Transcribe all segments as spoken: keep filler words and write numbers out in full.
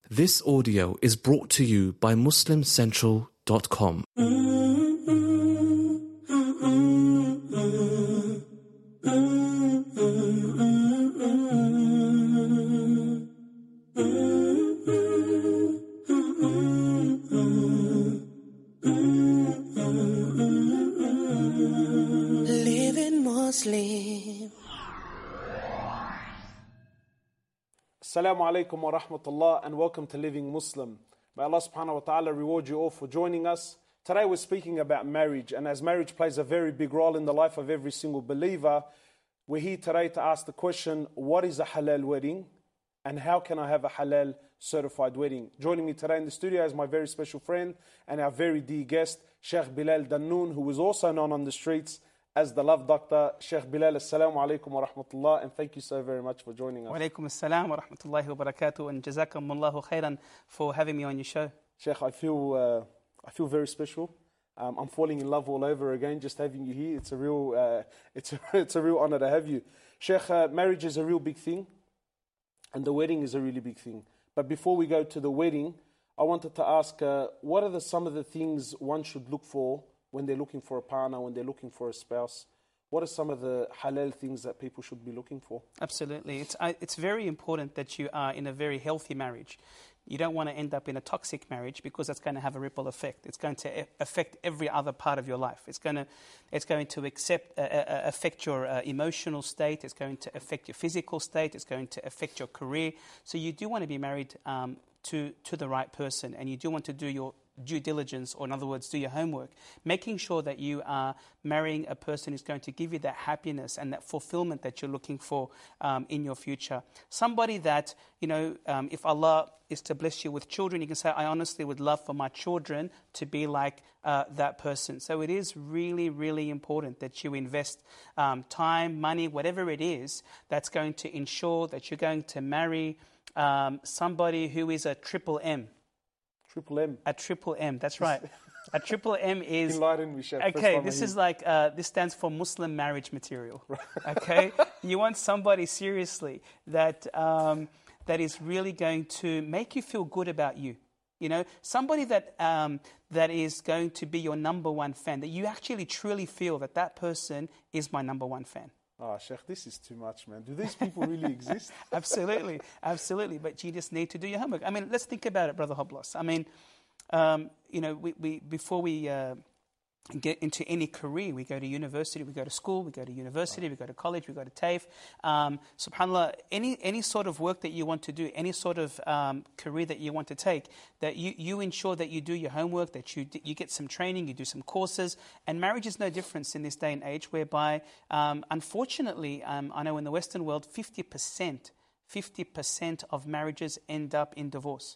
This audio is brought to you by muslim central dot com. Living Muslim. Assalamu alaikum wa rahmatullah and welcome to Living Muslim. May Allah subhanahu wa ta'ala reward you all for joining us. Today we're speaking about marriage, and as marriage plays a very big role in the life of every single believer, we're here today to ask the question, what is a halal wedding and how can I have a halal certified wedding? Joining me today in the studio is my very special friend and our very dear guest, Sheikh Bilal Dannoon, who is also known on the streets as the Love Doctor. Sheikh Bilal, assalamu alaikum wa rahmatullah, and thank you so very much for joining us. Wa alaikum assalam wa rahmatullahi wa barakatuh, and jazakumullahu khairan for having me on your show. Sheikh, I feel uh, I feel very special. Um, I'm falling in love all over again just having you here. It's a real uh, it's a, it's a real honor to have you. Sheikh, uh, marriage is a real big thing, and the wedding is a really big thing. But before we go to the wedding, I wanted to ask, uh, what are the, some of the things one should look for when they're looking for a partner, when they're looking for a spouse? What are some of the halal things that people should be looking for? Absolutely. It's, I, it's very important that you are in a very healthy marriage. You don't want to end up in a toxic marriage because that's going to have a ripple effect. It's going to affect every other part of your life. It's going to, it's going to accept, uh, uh, affect your uh, emotional state. It's going to affect your physical state. It's going to affect your career. So you do want to be married um, to, to the right person, and you do want to do your due diligence, or in other words, do your homework, making sure that you are marrying a person who's going to give you that happiness and that fulfillment that you're looking for um, in your future. Somebody that, you know, um, if Allah is to bless you with children, you can say, I honestly would love for my children to be like uh, that person. So it is really, really important that you invest um, time, money, whatever it is, that's going to ensure that you're going to marry um, somebody who is a triple M. Triple M. A triple M, that's right. A triple M is... Enlighten me, Chef. Okay, this is like, uh, this stands for Muslim marriage material. Okay? You want somebody, seriously, that um, that is really going to make you feel good about you. You know, somebody that um, that is going to be your number one fan, that you actually truly feel that that person is my number one fan. Ah, oh, Sheikh, this is too much, man. Do these people really exist? Absolutely, absolutely. But you just need to do your homework. I mean, let's think about it, Brother Hoblos. I mean, um, you know, we, we before we uh, get into any career, we go to university, we go to school, we go to university, we go to college, we go to TAFE. Um, SubhanAllah, any any sort of work that you want to do, any sort of um, career that you want to take, that you, you ensure that you do your homework, that you you get some training, you do some courses. And marriage is no difference in this day and age, whereby, um, unfortunately, um, I know in the Western world, fifty percent, fifty percent of marriages end up in divorce.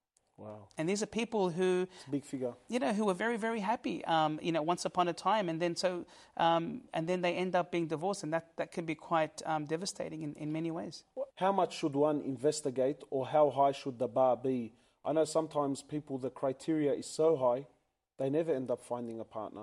Wow. And these are people who, it's a big figure, you know, who are very, very happy, um, you know, once upon a time, and then so, um, and then they end up being divorced, and that, that can be quite um, devastating in, in many ways. How much should one investigate, or how high should the bar be? I know sometimes people, the criteria is so high, they never end up finding a partner.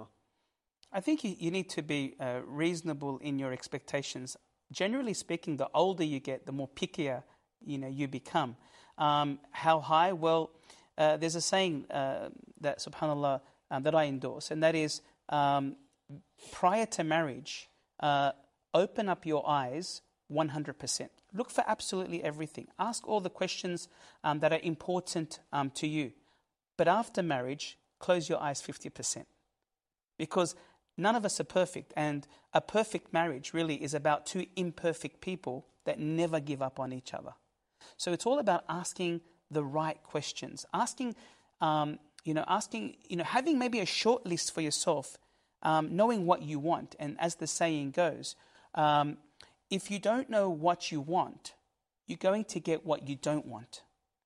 I think you, you need to be uh, reasonable in your expectations. Generally speaking, the older you get, the more pickier, you know, you become. Um, how high? Well, uh, there's a saying uh, that, subhanAllah, um, that I endorse, and that is, um, prior to marriage, uh, open up your eyes one hundred percent. Look for absolutely everything. Ask all the questions um, that are important um, to you. But after marriage, close your eyes fifty percent. Because none of us are perfect, and a perfect marriage really is about two imperfect people that never give up on each other. So it's all about asking the right questions, asking, um, you know, asking, you know, having maybe a short list for yourself, um, knowing what you want. And as the saying goes, um, if you don't know what you want, you're going to get what you don't want.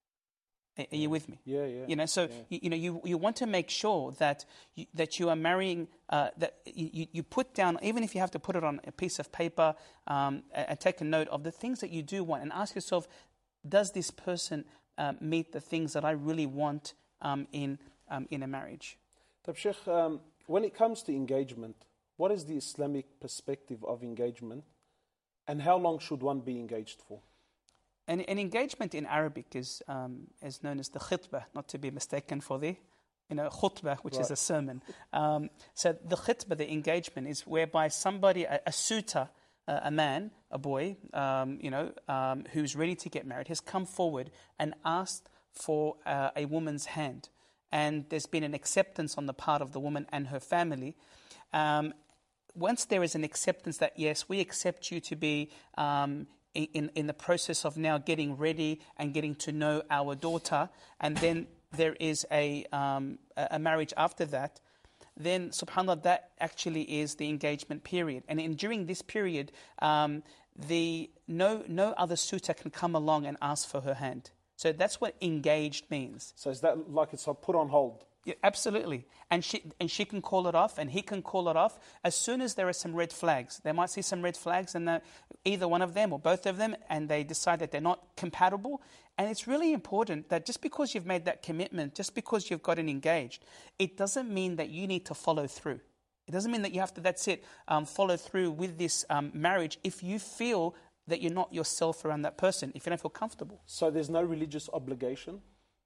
Are yeah. you with me? Yeah, yeah. You know, so yeah. you, you know, you you want to make sure that you, that you are marrying, uh, that you, you put down, even if you have to put it on a piece of paper, um, and take a note of the things that you do want, and ask yourself, does this person uh, meet the things that I really want um, in um, in a marriage? Tab Sheikh, um, when it comes to engagement, what is the Islamic perspective of engagement, and how long should one be engaged for? An, an engagement in Arabic is um, is known as the khitbah, not to be mistaken for the, you know, khutbah, which right. is a sermon. Um, so the khitbah, the engagement, is whereby somebody, a, a suitor, uh, a man, a boy, um, you know, um, who's ready to get married, has come forward and asked for uh, a woman's hand. And there's been an acceptance on the part of the woman and her family. Um, once there is an acceptance that, yes, we accept you to be um, in, in the process of now getting ready and getting to know our daughter, and then there is a, um, a marriage after that, then, subhanAllah, that actually is the engagement period. And in, during this period, um, the no no other suitor can come along and ask for her hand. So that's what engaged means. So is that like it's put on hold? Yeah, absolutely. And she and she can call it off, and he can call it off as soon as there are some red flags. They might see some red flags, and either one of them or both of them, and they decide that they're not compatible. And it's really important that just because you've made that commitment, just because you've gotten engaged, it doesn't mean that you need to follow through. It doesn't mean that you have to, that's it, um, follow through with this um, marriage if you feel that you're not yourself around that person, if you don't feel comfortable. So there's no religious obligation?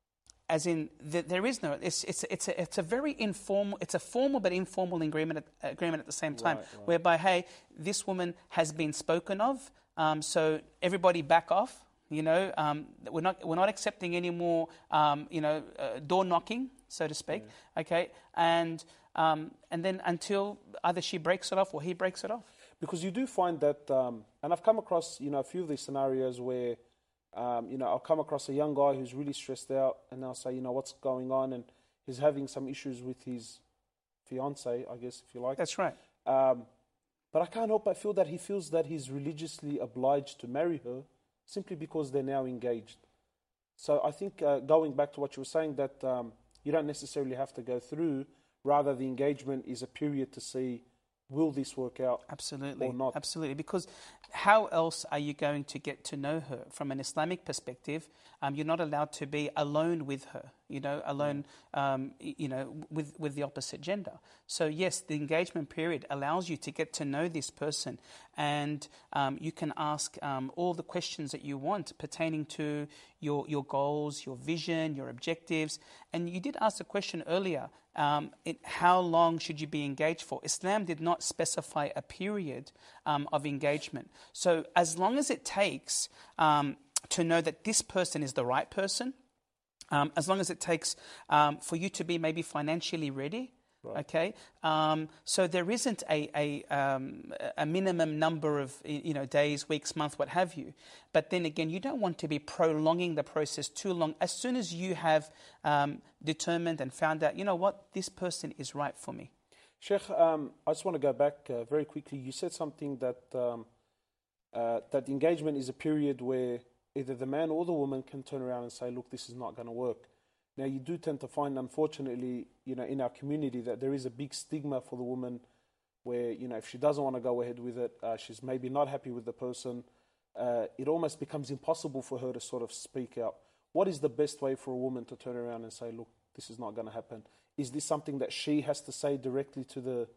As in, the, there is no, it's it's it's a, it's a very informal, it's a formal but informal agreement at, agreement at the same time, right, right. whereby, hey, this woman has been spoken of, um, so everybody back off. You know, um, we're not we're not accepting any more, um, you know, uh, door knocking, so to speak. Yeah. Okay, and um, and then until either she breaks it off or he breaks it off. Because you do find that, um, and I've come across, you know, a few of these scenarios where, um, you know, I'll come across a young guy who's really stressed out, and I'll say, you know, what's going on, and he's having some issues with his fiance, I guess, if you like. That's right. Um, but I can't help but feel that he feels that he's religiously obliged to marry her, simply because they're now engaged. So I think uh, going back to what you were saying, that um, you don't necessarily have to go through, rather the engagement is a period to see, will this work out Absolutely. or not? Absolutely, because how else are you going to get to know her? From an Islamic perspective, um, you're not allowed to be alone with her, you know, alone, um, you know, with, with the opposite gender. So yes, the engagement period allows you to get to know this person, and um, you can ask um, all the questions that you want pertaining to your, your goals, your vision, your objectives. And you did ask a question earlier, Um, it, how long should you be engaged for? Islam did not specify a period um, of engagement. So as long as it takes um, to know that this person is the right person, um, as long as it takes um, for you to be maybe financially ready, right. okay? Um, so there isn't a a, um, a minimum number of you know days, weeks, months, what have you. But then again, you don't want to be prolonging the process too long. As soon as you have um, determined and found out, you know what, this person is right for me. Sheikh, um, I just want to go back uh, very quickly. You said something that um, uh, that engagement is a period where either the man or the woman can turn around and say, look, this is not going to work. Now, you do tend to find, unfortunately, you know, in our community that there is a big stigma for the woman where, you know, if she doesn't want to go ahead with it, uh, she's maybe not happy with the person, uh, it almost becomes impossible for her to sort of speak out. What is the best way for a woman to turn around and say, look, this is not going to happen? Is this something that she has to say directly to the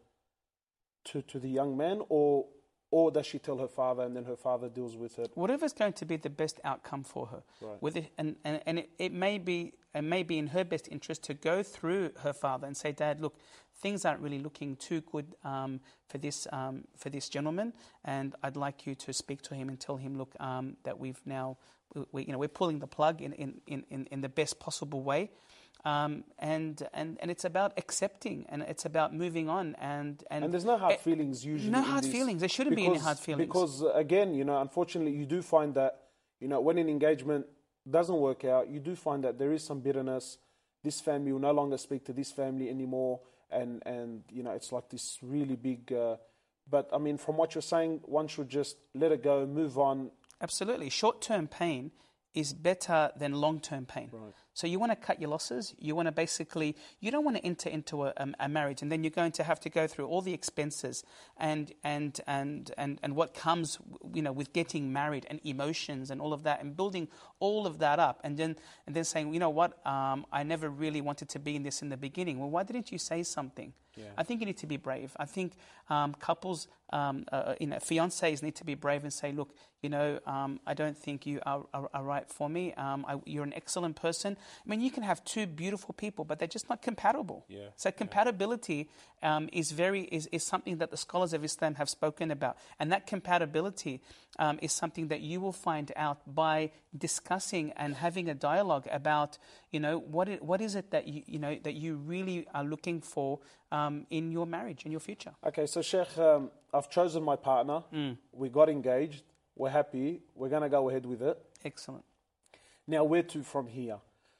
to, to the young man, or or does she tell her father and then her father deals with it? Whatever's going to be the best outcome for her. Right. With it, and and, and it, it may be it may be in her best interest to go through her father and say, Dad, look, things aren't really looking too good um, for this um, for this gentleman, and I'd like you to speak to him and tell him, look, um, that we've now, we, you know, we're pulling the plug in in, in, in the best possible way. Um, and, and and it's about accepting, and it's about moving on, and and, and there's no hard uh, feelings usually. No in hard this, feelings. There shouldn't because, be any hard feelings. Because uh, again, you know, unfortunately, you do find that, you know, when an engagement doesn't work out, you do find that there is some bitterness. This family will no longer speak to this family anymore, and and you know, it's like this really big. Uh, but I mean, from what you're saying, one should just let it go, move on. Absolutely, short-term pain is better than long-term pain. Right. So you want to cut your losses. You want to basically, you don't want to enter into a, a, a marriage and then you're going to have to go through all the expenses and and and and and what comes, you know, with getting married and emotions and all of that and building all of that up, and then and then saying, you know what, um, I never really wanted to be in this in the beginning. Well, why didn't you say something? Yeah. I think you need to be brave. I think um, couples, um, uh, you know, fiancés need to be brave and say, look, you know, um, I don't think you are, are, are right for me. Um, I, you're an excellent person. I mean, you can have two beautiful people, but they're just not compatible. Yeah. So compatibility um, is very is, is something that the scholars of Islam have spoken about, and that compatibility um, is something that you will find out by discussing and having a dialogue about, you know, what it, what is it that you you know that you really are looking for um, in your marriage, in your future. Okay, so Sheikh, um, I've chosen my partner. Mm. We got engaged. We're happy. We're going to go ahead with it. Excellent. Now, where to from here?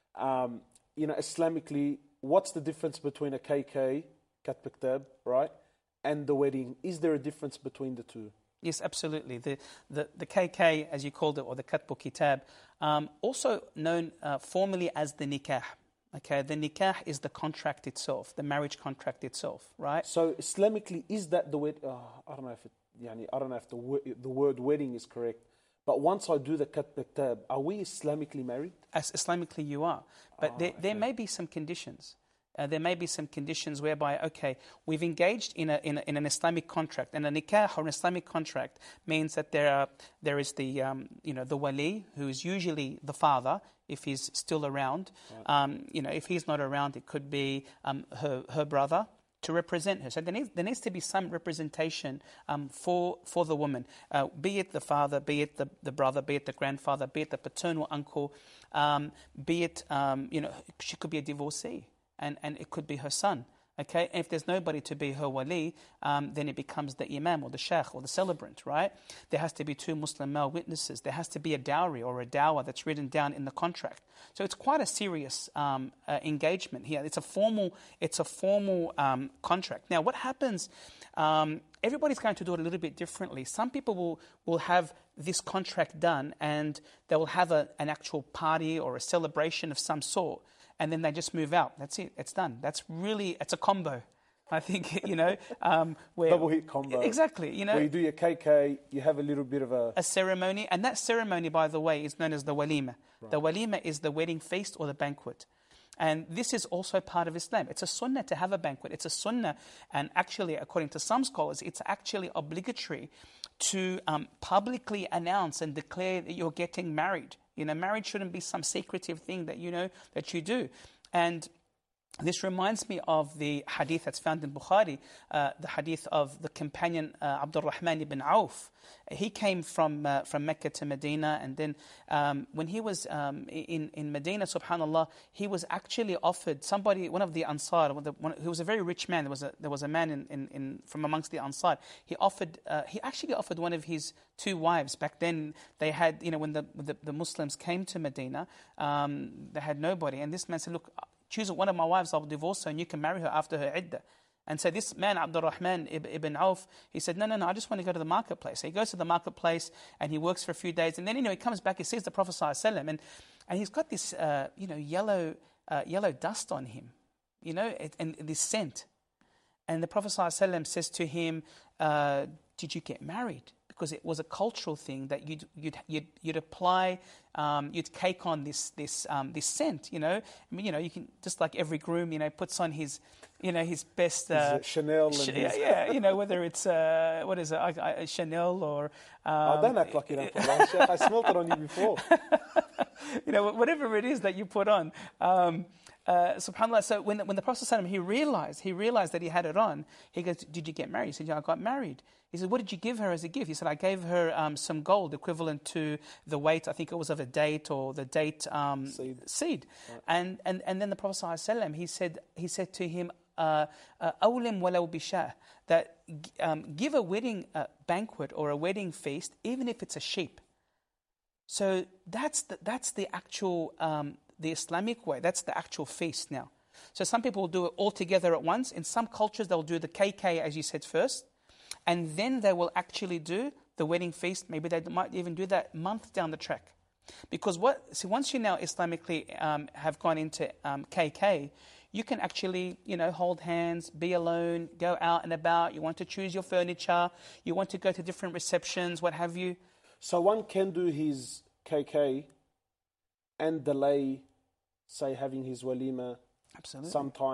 Um, you know, Islamically, what's the difference between a K K, Katb Kitab, right, and the wedding? Is there a difference between the two? Yes, absolutely. The, the the K K, as you called it, or the Katb Kitab, um, also known uh, formally as the nikah. Okay, the nikah is the contract itself, the marriage contract itself, right? So, Islamically, is that the wed? Oh, I don't know if it, yani, I don't know if the wo- the word wedding is correct. But once I do the Katb Kitab, are we Islamically married? As Islamically, you are, but Oh, there, there okay. may be some conditions. Uh, there may be some conditions whereby, okay, we've engaged in, a, in, a, in an Islamic contract, and a nikah or an Islamic contract means that there are, there is the um, you know the wali, who is usually the father if he's still around. Right. Um, you know, if he's not around, it could be um, her her brother to represent her. So there needs, there needs to be some representation um, for for the woman, uh, be it the father, be it the, the brother, be it the grandfather, be it the paternal uncle, um, be it um, you know she could be a divorcee. And, and it could be her son, okay? And if there's nobody to be her wali, um, then it becomes the imam or the sheikh or the celebrant, right? There has to be two Muslim male witnesses. There has to be a dowry or a dawah that's written down in the contract. So it's quite a serious um, uh, engagement here. It's a formal, it's a formal um, contract. Now, what happens? Um, everybody's going to do it a little bit differently. Some people will will have this contract done, and they will have a, an actual party or a celebration of some sort. And then they just move out. That's it. It's done. That's really, it's a combo. I think, you know. Um, where, Double hit combo. Exactly, you know. Where you do your K K, you have a little bit of a... A ceremony. And that ceremony, by the way, is known as the walima. Right. The walima is the wedding feast or the banquet. And this is also part of Islam. It's a sunnah to have a banquet. It's a sunnah. And actually, according to some scholars, it's actually obligatory to um, publicly announce and declare that you're getting married. You know, marriage shouldn't be some secretive thing that you know that you do. And this reminds me of the hadith that's found in Bukhari, uh, the hadith of the companion uh, Abdul Rahman ibn Auf. He came from uh, from Mecca to Medina, and then um, when he was um, in in Medina, subhanallah, he was actually offered somebody, one of the Ansar, one, one, who was a very rich man. There was a there was a man in, in, in from amongst the Ansar. He offered uh, he actually offered one of his two wives. Back then, they had, you know, when the the, the Muslims came to Medina, um, they had nobody, and this man said, look, choose one of my wives, I'll divorce her, and you can marry her after her iddah. And so this man, Abdul Rahman ibn Auf, he said, no, no, no, I just want to go to the marketplace. So he goes to the marketplace, and he works for a few days, and then, you know, he comes back, he sees the Prophet ﷺ, and and he's got this, uh, you know, yellow uh, yellow dust on him, you know, and, and this scent. And the Prophet ﷺ says to him, uh, did you get married? Because it was a cultural thing that you'd you'd you'd, you'd apply, um, you'd cake on this this um, this scent. You know, I mean, you know, you can, just like every groom, you know, puts on his, you know, his best uh, Chanel. sh- and yeah, his... yeah, you know, whether it's uh, what is it, I, I, Chanel or. Um, I don't act like you don't put on, Sheikh. I smelt it on you before. You know, whatever it is that you put on. Um, Uh, subhanAllah, so when, when the Prophet ﷺ, he realized, he realized that he had it on, he goes, did you get married? He said, yeah, I got married. He said, what did you give her as a gift? He said, I gave her um, some gold equivalent to the weight, I think it was of a date or the date um, seed. seed. Right. And, and and then the Prophet ﷺ, he said, he said to him, أَوْلِمْ وَلَوْ بِشَاهٍ, that um, give a wedding uh, banquet or a wedding feast, even if it's a sheep. So that's the, that's the actual... Um, the Islamic way. That's the actual feast now. So some people will do it all together at once. In some cultures, they'll do the K K, as you said, first. And then they will actually do the wedding feast. Maybe they might even do that month down the track. Because what? See, once you now Islamically um, have gone into um, K K, you can actually, you know, hold hands, be alone, go out and about. You want to choose your furniture. You want to go to different receptions, what have you. So one can do his K K and delay, say, having his walima Absolutely. sometime.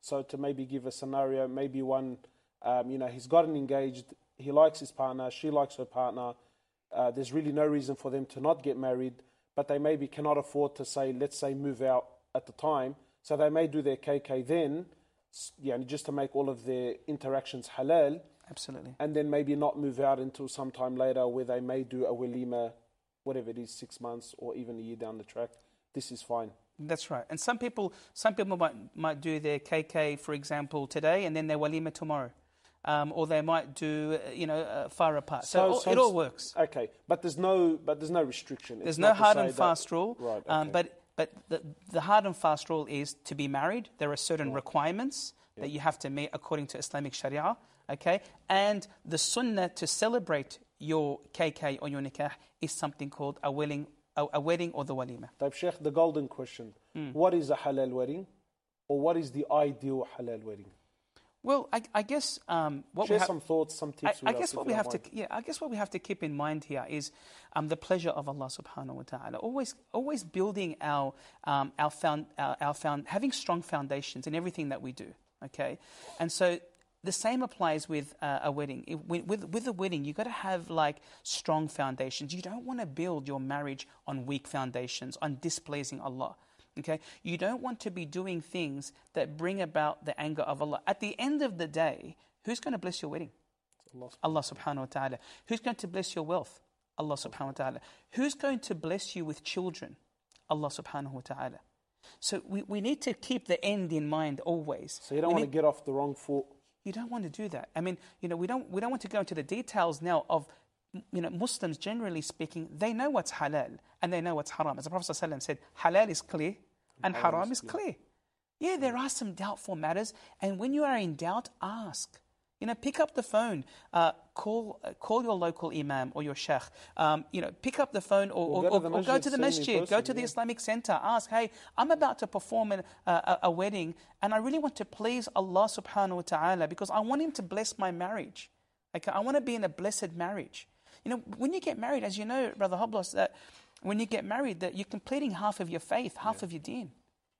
So to maybe give a scenario, maybe one, um, you know, he's gotten engaged, he likes his partner, she likes her partner. Uh, there's really no reason for them to not get married, but they maybe cannot afford to say, let's say, move out at the time. So they may do their K K then, yeah, just to make all of their interactions halal. Absolutely. And then maybe not move out until sometime later, where they may do a walima, whatever it is, six months or even a year down the track. This is fine. That's right. And some people, some people might might do their K K, for example, today, and then their walima tomorrow, um, or they might do, you know, uh, far apart. So, so, all, so it all works. Okay, but there's no, but there's no restriction. There's no hard and fast that, rule. Right. Okay. Um, but but the, the hard and fast rule is to be married. There are certain right. requirements yeah. that you have to meet according to Islamic Sharia. Okay, and the sunnah to celebrate your K K or your nikah is something called a wedding. A wedding or the walima. Taib Sheikh, the golden question. Mm. What is a halal wedding? Or what is the ideal halal wedding? Well, I, I guess um, what Share we have, some thoughts, some tips. I, I guess what we have mind. to, yeah, I guess what we have to keep in mind here is um, the pleasure of Allah Subhanahu wa Taala. Always, always building our um, our found our, our found having strong foundations in everything that we do. Okay, and so. The same applies with uh, a wedding. If, with with a wedding, you've got to have like strong foundations. You don't want to build your marriage on weak foundations, on displeasing Allah. Okay, you don't want to be doing things that bring about the anger of Allah. At the end of the day, who's going to bless your wedding? Allah, Allah subhanahu wa ta'ala. Who's going to bless your wealth? Allah subhanahu wa ta'ala. Who's going to bless you with children? Allah subhanahu wa ta'ala. So we, we need to keep the end in mind always. So you don't we want to get off the wrong foot. You don't want to do that. I mean, you know, we don't we don't want to go into the details now of, you know, Muslims generally speaking, they know what's halal and they know what's haram. As the Prophet ﷺ said, halal is clear and haram, haram is clear. clear. Yeah, there are some doubtful matters, and when you are in doubt, ask. You know, pick up the phone, uh, call uh, call your local imam or your sheikh. Um, you know, pick up the phone or, or, or, or go to the masjid, person, go to yeah. the Islamic center. Ask, hey, I'm about to perform an, uh, a, a wedding, and I really want to please Allah subhanahu wa ta'ala because I want Him to bless my marriage. Okay, I want to be in a blessed marriage. You know, when you get married, as you know, Brother Hoblos, that when you get married, that you're completing half of your faith, half yeah. of your deen.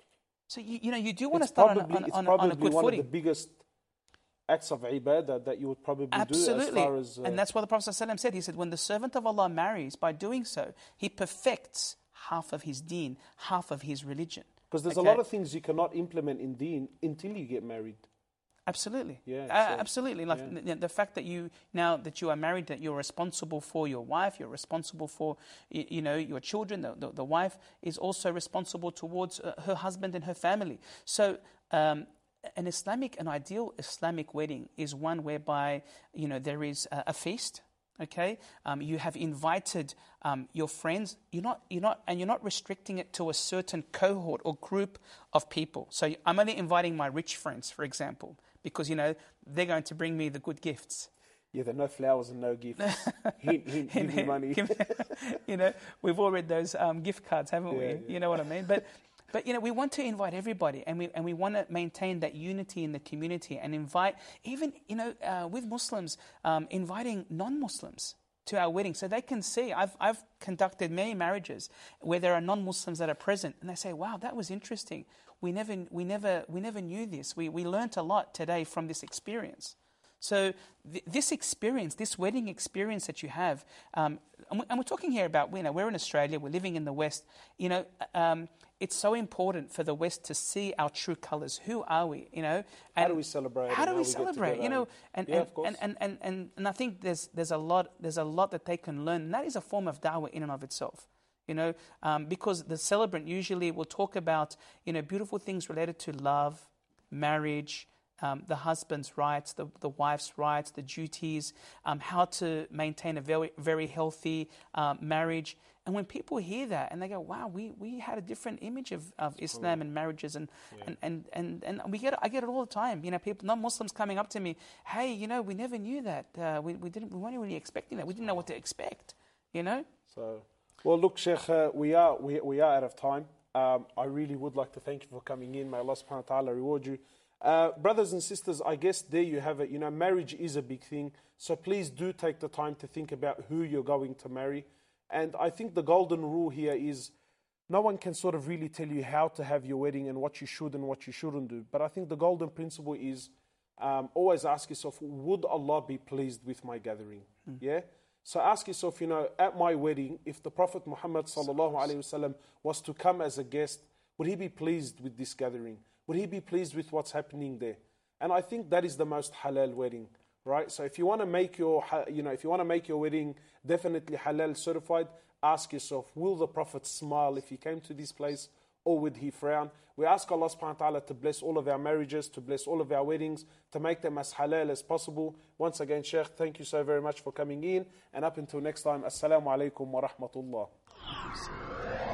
So you, you know, you do want it's to start probably, on, on, on, on a good one footing. Of the biggest acts of ibadah that you would probably Absolutely. do as far as... Uh, and that's what the Prophet ﷺ said. He said, when the servant of Allah marries, by doing so, he perfects half of his deen, half of his religion. Because there's okay? a lot of things you cannot implement in deen until you get married. Absolutely. Yeah, uh, so, absolutely. Like yeah. the, the fact that you, now that you are married, that you're responsible for your wife, you're responsible for, you, you know, your children, the, the, the wife is also responsible towards uh, her husband and her family. So, um, an Islamic, an ideal Islamic wedding is one whereby, you know, there is a, a feast, okay? Um, you have invited um, your friends. You're not, you're not, and you're not restricting it to a certain cohort or group of people. So I'm only inviting my rich friends, for example, because, you know, they're going to bring me the good gifts. Yeah, there are no flowers and no gifts. hint, hint, give me money. You know, we've all read those um, gift cards, haven't yeah, we? Yeah. You know what I mean? But But, you know, we want to invite everybody, and we and we want to maintain that unity in the community and invite, even, you know, uh, with Muslims, um, inviting non-Muslims to our wedding so they can see. I've I've conducted many marriages where there are non-Muslims that are present, and they say, wow, that was interesting. We never we never, we never knew this. We, we learnt a lot today from this experience. So th- this experience, this wedding experience that you have, um, and, we, and we're talking here about, you know, we're in Australia, we're living in the West, you know, um, it's so important for the West to see our true colours. Who are we, you know? And how do we celebrate? How do we, we celebrate, you know? And, yeah, and, of course. And, and, and, and, and I think there's there's a lot there's a lot that they can learn, and that is a form of da'wah in and of itself. You know, um, because the celebrant usually will talk about, you know, beautiful things related to love, marriage, Um, the husband's rights, the, the wife's rights, the duties, um, how to maintain a very very healthy um, marriage. And when people hear that and they go, wow, we, we had a different image of, of Islam and marriages, and, yeah. and, and, and, and we get I get it all the time. You know, people, non-Muslims coming up to me, hey, you know, we never knew that. Uh, we, we didn't we weren't really expecting that. We didn't know what to expect, you know? So, well, look, Sheikh, uh, we are we, we are out of time. Um, I really would like to thank you for coming in. May Allah subhanahu wa ta'ala reward you. Uh, brothers and sisters, I guess there you have it. You know, marriage is a big thing. So please do take the time to think about who you're going to marry. And I think the golden rule here is no one can sort of really tell you how to have your wedding and what you should and what you shouldn't do. But I think the golden principle is um, always ask yourself, would Allah be pleased with my gathering? Mm. Yeah? So ask yourself, you know, at my wedding, if the Prophet Muhammad sallallahu alaihi wasallam was to come as a guest, would he be pleased with this gathering? Would he be pleased with what's happening there? And I think that is the most halal wedding, right? So if you want to make your, you know, if you want to make your wedding definitely halal certified, ask yourself, will the Prophet smile if he came to this place, or would he frown? We ask Allah subhanahu wa ta'ala to bless all of our marriages, to bless all of our weddings, to make them as halal as possible. Once again, Sheikh, thank you so very much for coming in. And up until next time, Assalamu alaikum wa rahmatullah.